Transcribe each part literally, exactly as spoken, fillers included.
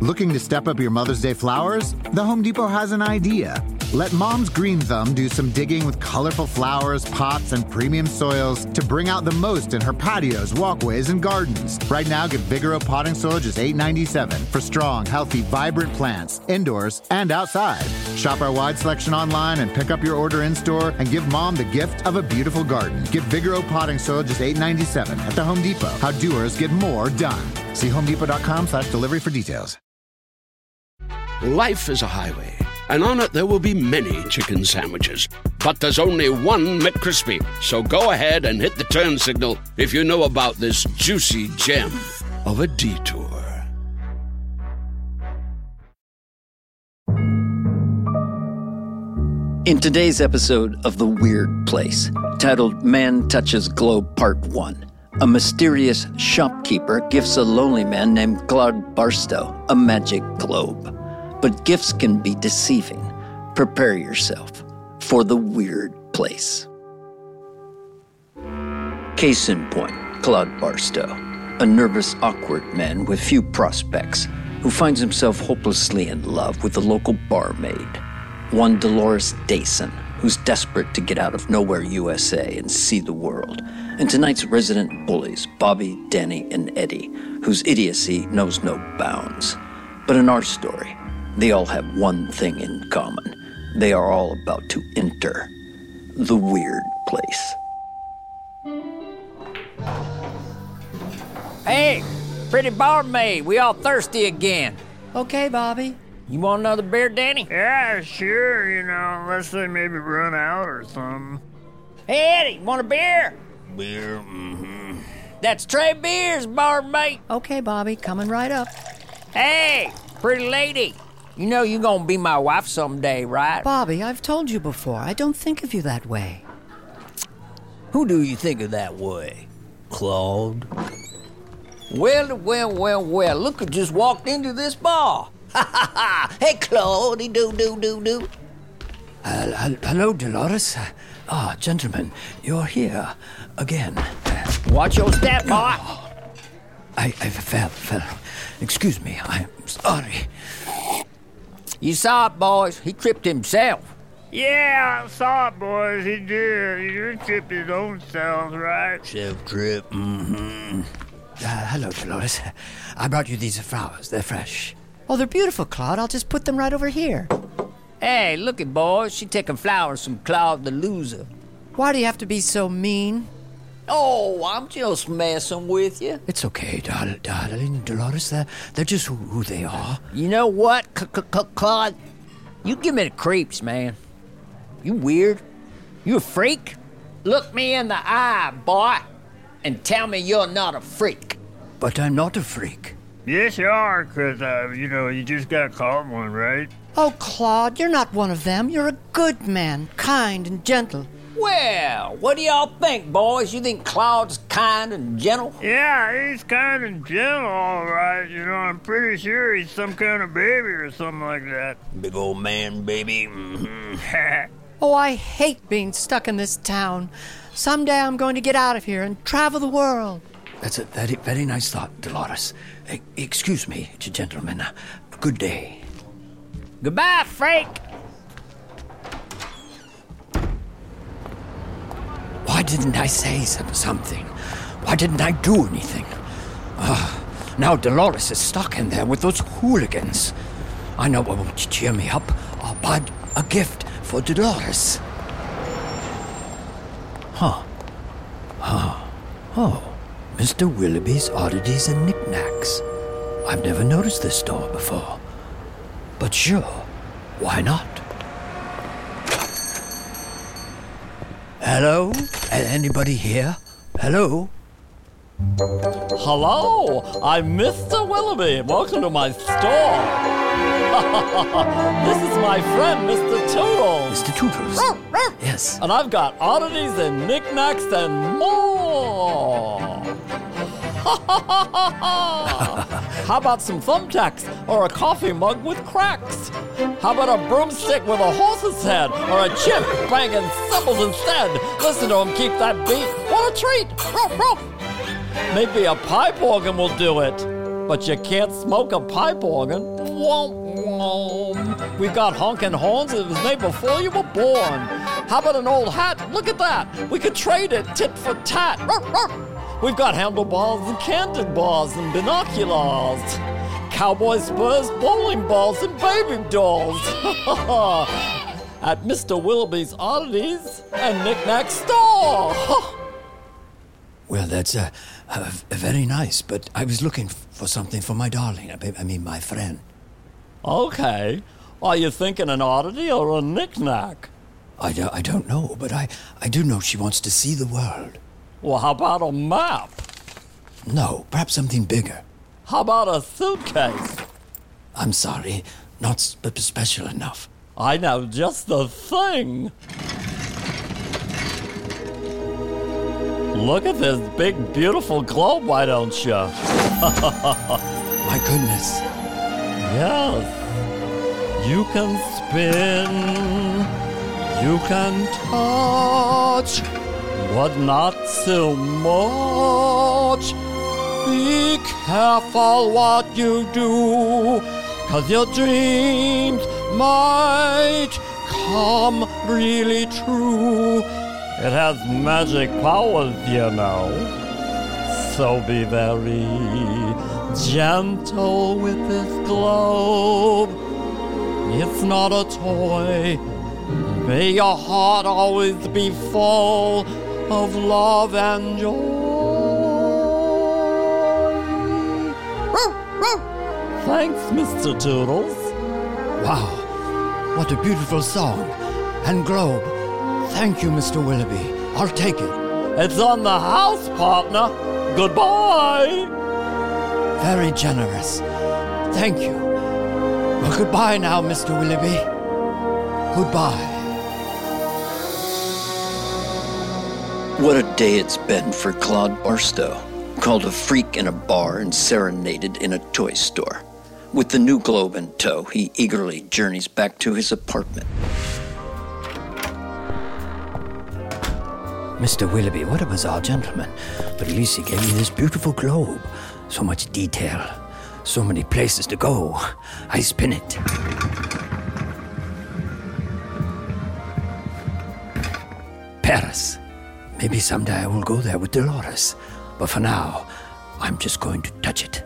Looking to step up your Mother's Day flowers? The Home Depot has an idea. Let Mom's Green Thumb do some digging with colorful flowers, pots, and premium soils to bring out the most in her patios, walkways, and gardens. Right now, get Vigoro potting soil just eight ninety-seven for strong, healthy, vibrant plants, indoors and outside. Shop our wide selection online and pick up your order in-store and give Mom the gift of a beautiful garden. Get Vigoro potting soil just eight ninety-seven at the Home Depot. How doers get more done. See homedepot.com slash delivery for details. Life is a highway, and on it there will be many chicken sandwiches. But there's only one McCrispy. So go ahead and hit the turn signal if you know about this juicy gem of a detour. In today's episode of The Weird Place, titled Man Touches Globe Part one, a mysterious shopkeeper gifts a lonely man named Claude Barstow a magic globe. But gifts can be deceiving. Prepare yourself for The Weird Place. Case in point, Claude Barstow, a nervous, awkward man with few prospects, who finds himself hopelessly in love with a local barmaid, one Dolores Dayson, who's desperate to get out of nowhere U S A and see the world, and tonight's resident bullies, Bobby, Danny, and Eddie, whose idiocy knows no bounds. But in our story, they all have one thing in common. They are all about to enter the weird place. Hey, pretty barmaid, we all thirsty again. Okay, Bobby. You want another beer, Danny? Yeah, sure, you know, unless they maybe run out or something. Hey, Eddie, want a beer? Beer, mm-hmm. That's Trey Beers, barmaid. Okay, Bobby, coming right up. Hey, pretty lady. You know you gonna be my wife someday, right? Bobby, I've told you before, I don't think of you that way. Who do you think of that way? Claude? Well, well, well, well, look who just walked into this bar. Ha ha ha! Hey, Claude, do do do do. Uh, hello, Dolores. Ah, oh, gentlemen, you're here again. Watch your step, boy. Oh, I, I fell, fell. Excuse me, I'm sorry. You saw it, boys. He tripped himself. Yeah, I saw it, boys. He did. He did trip his own self, right? Self-trip, mm-hmm. Uh, hello, Dolores. I brought you these flowers. They're fresh. Oh, they're beautiful, Claude. I'll just put them right over here. Hey, look at boys. She taking flowers from Claude the loser. Why do you have to be so mean? Oh, I'm just messing with you. It's okay, darling, darling Dolores. They're, they're just who, who they are. You know what, Claude? You give me the creeps, man. You weird. You a freak? Look me in the eye, boy, and tell me you're not a freak. But I'm not a freak. Yes, you are, because, uh, you know, you just got caught one, right? Oh, Claude, you're not one of them. You're a good man, kind and gentle. Well, what do y'all think, boys? You think Claude's kind and gentle? Yeah, he's kind and gentle, all right. You know, I'm pretty sure he's some kind of baby or something like that. Big old man, baby. Mm-hmm. Oh, I hate being stuck in this town. Someday I'm going to get out of here and travel the world. That's a very, very nice thought, Dolores. Uh, excuse me, gentlemen. Uh, good day. Goodbye, freak. Why didn't I say something? Why didn't I do anything? Uh, now Dolores is stuck in there with those hooligans. I know what won't cheer me up. I'll buy a gift for Dolores. Huh. Huh. Oh. Mister Willoughby's Oddities and Knickknacks. I've never noticed this store before. But sure, why not? Hello? Anybody here? Hello? Hello, I'm Mister Willoughby. Welcome to my store. This is my friend, Mister Toodles. Mister Toodles? Yes. And I've got oddities and knickknacks and more. How about some thumbtacks or a coffee mug with cracks? How about a broomstick with a horse's head or a chip banging cymbals instead? Listen to him keep that beat. What a treat! Ruff, ruff. Maybe a pipe organ will do it. but you can't smoke a pipe organ. Womp womp. We've got honking horns that was made before you were born. How about an old hat? Look at that. We could trade it tit for tat. We've got handlebars and canted bars and binoculars. Cowboy spurs, bowling balls, and baby dolls. At Mister Willoughby's Oddities and Knick-Knack Store. Well, that's uh, uh, very nice, but I was looking f- for something for my darling. I, I mean, my friend. Okay. Are you thinking an oddity or a knick-knack? I, do, I don't know, but I, I do know she wants to see the world. Well, how about a map? No, perhaps something bigger. How about a suitcase? I'm sorry, not sp- special enough. I know just the thing. Look at this big, beautiful globe, why don't you? My goodness. Yes. You can spin, you can touch, but not so much. Be careful what you do, 'cause your dreams might come really true. It has magic powers, you know. So be very gentle with this globe. It's not a toy. May your heart always be full of love and joy. Thanks, Mister Toodles. Wow, what a beautiful song. And globe. Thank you, Mister Willoughby. I'll take it. It's on the house, partner. Goodbye. Very generous. Thank you. Well, goodbye now, Mister Willoughby. Goodbye. What a day it's been for Claude Barstow, called a freak in a bar and serenaded in a toy store. With the new globe in tow, he eagerly journeys back to his apartment. Mister Willoughby, what a bizarre gentleman. But at least he gave me this beautiful globe. So much detail. So many places to go. I spin it. Paris. Maybe someday I will go there with Dolores. But for now, I'm just going to touch it.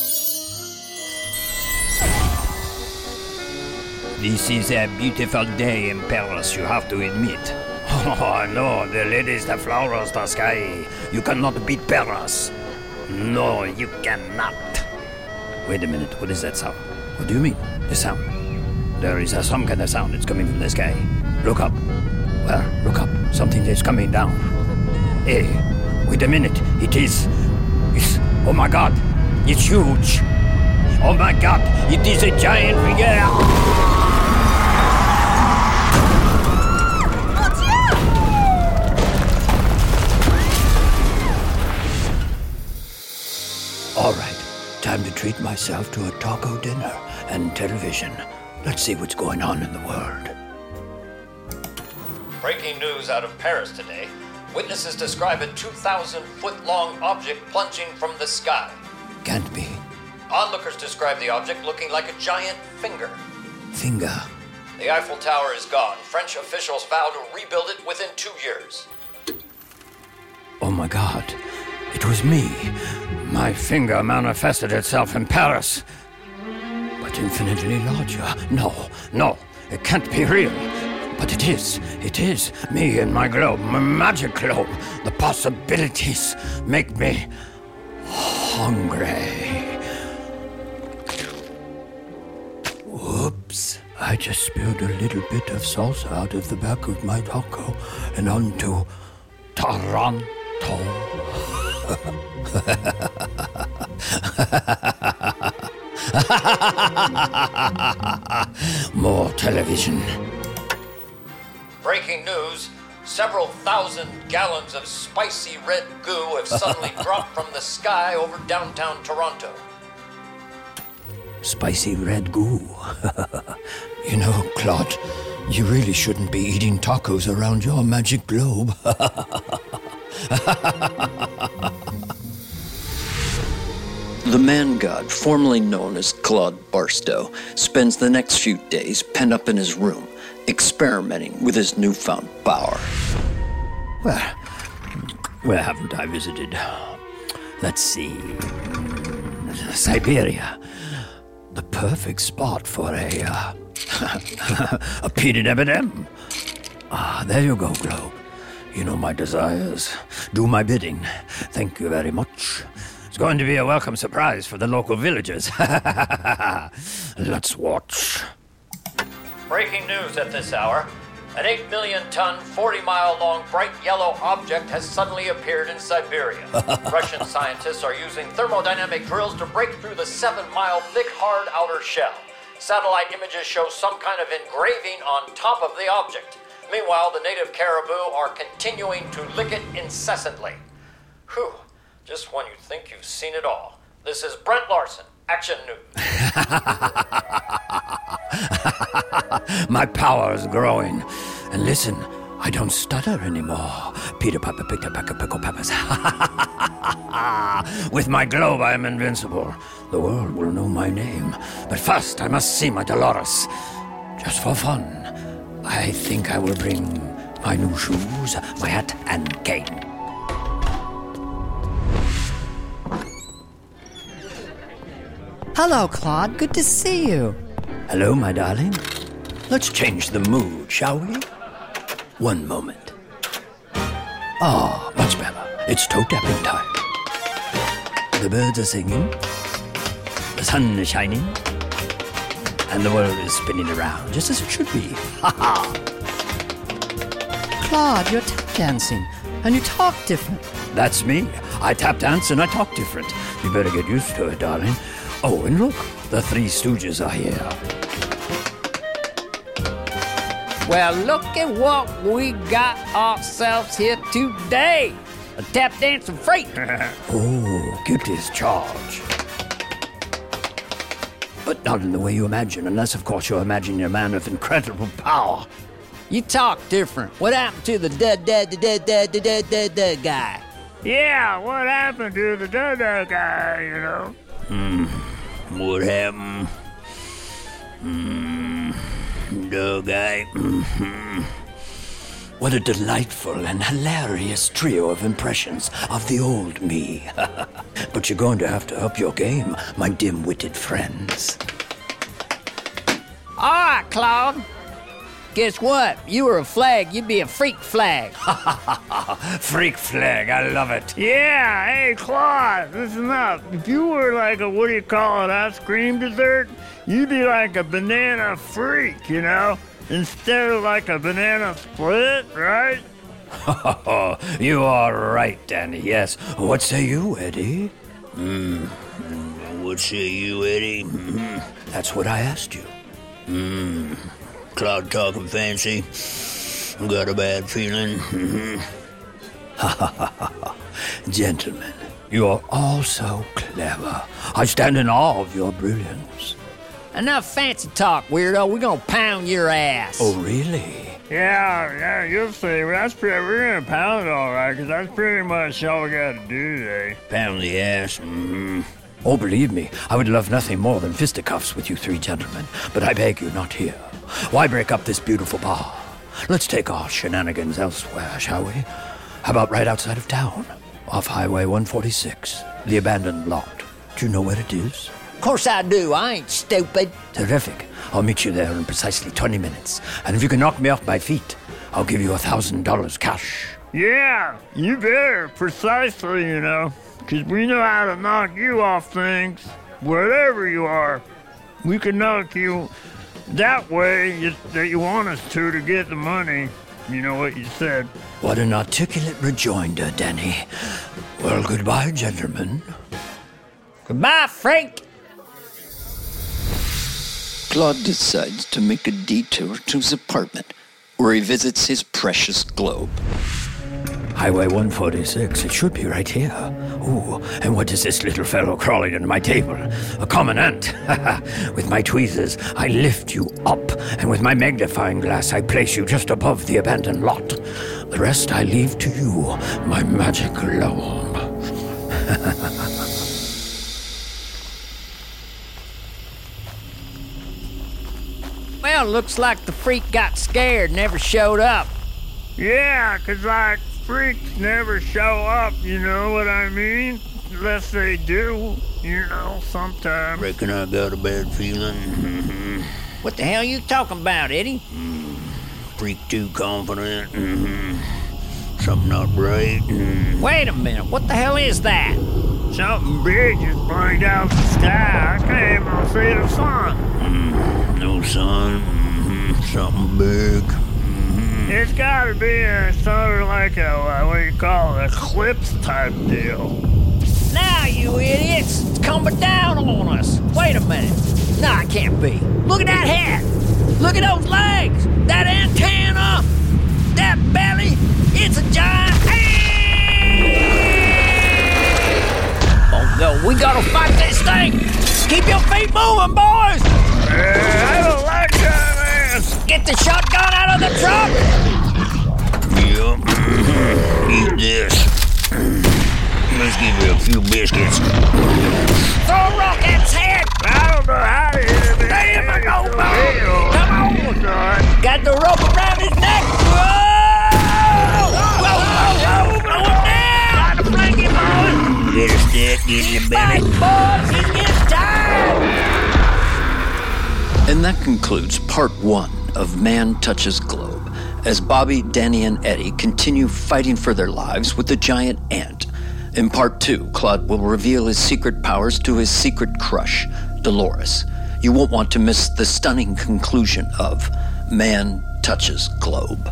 This is a beautiful day in Paris, you have to admit. Oh, no, the ladies, the flowers, the sky. You cannot beat Paris. No, you cannot. Wait a minute, what is that sound? What do you mean? The sound. There is a, some kind of sound. It's coming from the sky. Look up. Well, look up. Something is coming down. Hey, wait a minute. It is... It's... Oh my God. It's huge. Oh my God. It is a giant figure. All right, time to treat myself to a taco dinner and television. Let's see what's going on in the world. Breaking news out of Paris today. Witnesses describe a two thousand foot long object plunging from the sky. Can't be. Onlookers describe the object looking like a giant finger. Finger. The Eiffel Tower is gone. French officials vow to rebuild it within two years. Oh my God, it was me. My finger manifested itself in Paris. But infinitely larger. No, no, it can't be real. But it is, it is. Me and my globe, my magic globe. The possibilities make me hungry. Whoops. I just spilled a little bit of salsa out of the back of my taco and onto Toronto. More television. Breaking news. Several thousand gallons of spicy red goo have suddenly dropped from the sky over downtown Toronto. Spicy red goo. You know, Claude, you really shouldn't be eating tacos around your magic globe. The man god, formerly known as Claude Barstow, spends the next few days penned up in his room, experimenting with his newfound power. Well, where haven't I visited? Let's see. Siberia. The perfect spot for a, uh, a peanut M and M. Ah, there you go, Globe. You know my desires. Do my bidding. Thank you very much. It's going to be a welcome surprise for the local villagers. Let's watch. Breaking news at this hour. An eight million ton, forty mile long, bright yellow object has suddenly appeared in Siberia. Russian scientists are using thermodynamic drills to break through the seven mile thick, hard outer shell. Satellite images show some kind of engraving on top of the object. Meanwhile, the native caribou are continuing to lick it incessantly. Whew, just when you think you've seen it all. This is Brent Larson, Action News. My power is growing. And listen, I don't stutter anymore. Peter Piper picked a pack of pickle peppers. With my globe, I am invincible. The world will know my name. But first, I must see my Dolores. Just for fun, I think I will bring my new shoes, my hat, and cane. Hello, Claude. Good to see you. Hello, my darling. Let's change the mood, shall we? One moment. Ah, much better. It's toe tapping time. The birds are singing, the sun is shining, and the world is spinning around just as it should be. Ha ha! Claude, you're tap dancing, and you talk different. That's me. I tap dance and I talk different. You better get used to it, darling. Oh, and look, the Three Stooges are here. Well, look at what we got ourselves here today. A tap dancing freak. Oh, guilty as charged. But not in the way you imagine, unless, of course, you imagine you're a man of incredible power. You talk different. What happened to the da da da da da da da da da guy? Yeah, what happened to the da da guy, you know? Hmm. What happened? Hmm. The guy. Mm-hmm. What a delightful and hilarious trio of impressions of the old me. But you're going to have to up your game, my dim-witted friends. All right, Claude. Guess what? You were a flag, you'd be a freak flag. Freak flag, I love it. Yeah, hey, Claude, listen up. If you were like a, what do you call it, ice cream dessert, you'd be like a banana freak, you know? Instead of like a banana split, right? You are right, Danny, yes. What say you, Eddie? Hmm. What say you, Eddie? Mm-hmm. That's what I asked you. Hmm. Cloud talking fancy. Got a bad feeling. Mm-hmm. Gentlemen, you are all so clever. I stand in awe of your brilliance. Enough fancy talk, weirdo. We're gonna pound your ass. Oh, really? Yeah, yeah, you'll see. That's pretty, we're gonna pound it all right, because that's pretty much all we gotta do today. Pound the ass. Mm-hmm. Oh, believe me, I would love nothing more than fisticuffs with you three gentlemen, but I beg you not here. Why break up this beautiful bar? Let's take our shenanigans elsewhere, shall we? How about right outside of town, off Highway one forty-six, the abandoned lot. Do you know where it is? Of course I do. I ain't stupid. Terrific. I'll meet you there in precisely twenty minutes. And if you can knock me off my feet, I'll give you a thousand dollars cash. Yeah, you better. Precisely, you know. Because we know how to knock you off things. Whatever you are. We can knock you that way you, that you want us to to get the money. You know what you said. What an articulate rejoinder, Danny. Well, goodbye, gentlemen. Goodbye, Frank. Claude decides to make a detour to his apartment, where he visits his precious globe. Highway one forty-six, it should be right here. Ooh, and what is this little fellow crawling under my table? A common ant. With my tweezers, I lift you up, and with my magnifying glass, I place you just above the abandoned lot. The rest I leave to you, my magic globe. Well, looks like the freak got scared and never showed up. Yeah, 'cause like, freaks never show up, you know what I mean? Unless they do, you know, sometimes. Reckon I got a bad feeling. Mm-hmm. What the hell are you talking about, Eddie? Mm, freak too confident. Mm-hmm. Something not right. Mm. Wait a minute, what the hell is that? Something big just blanked out the sky. I can't even see the sun. Mm, no sun. Mm-hmm. Something big. Mm-hmm. It's gotta be a sort of like a, uh, what do you call it, eclipse type deal. Now, you idiots, it's coming down on us. Wait a minute. No, it can't be. Look at that head. Look at those legs. That antenna. That belly. It's a giant. Oh, no, we gotta fight this thing. Keep your feet moving, boys. Uh, I don't like that, man. Get the shotgun out of the truck. Yep. Mm-hmm. Eat this. Let's give you a few biscuits. Throw a rock at his head. I don't know how to hit him. Damn it, go, boy. Come on. Got the rope around his neck. Whoa! Whoa, whoa, whoa. Going down. Got to flank him, boys. Get a stick, get your belly. Fight, boys. He's getting tired. And that concludes part one of Man Touches Globe, as Bobby, Danny, and Eddie continue fighting for their lives with the giant ant. In part two, Claude will reveal his secret powers to his secret crush, Dolores. You won't want to miss the stunning conclusion of Man Touches Globe.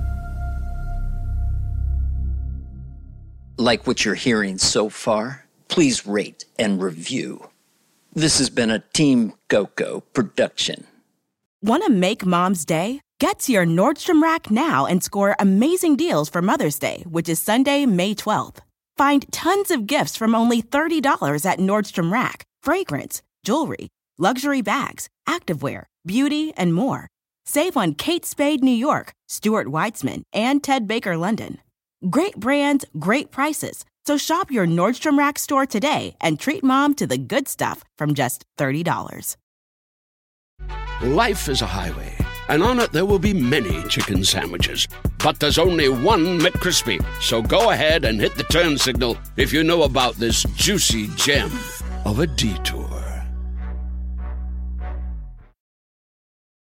Like what you're hearing so far? Please rate and review. This has been a Team Coco production. Want to make Mom's day? Get to your Nordstrom Rack now and score amazing deals for Mother's Day, which is Sunday, May twelfth. Find tons of gifts from only thirty dollars at Nordstrom Rack. Fragrance, jewelry, luxury bags, activewear, beauty, and more. Save on Kate Spade New York, Stuart Weitzman, and Ted Baker London. Great brands, great prices. So shop your Nordstrom Rack store today and treat Mom to the good stuff from just thirty dollars. Life is a highway, and on it there will be many chicken sandwiches. But there's only one McCrispy. So go ahead and hit the turn signal if you know about this juicy gem of a detour.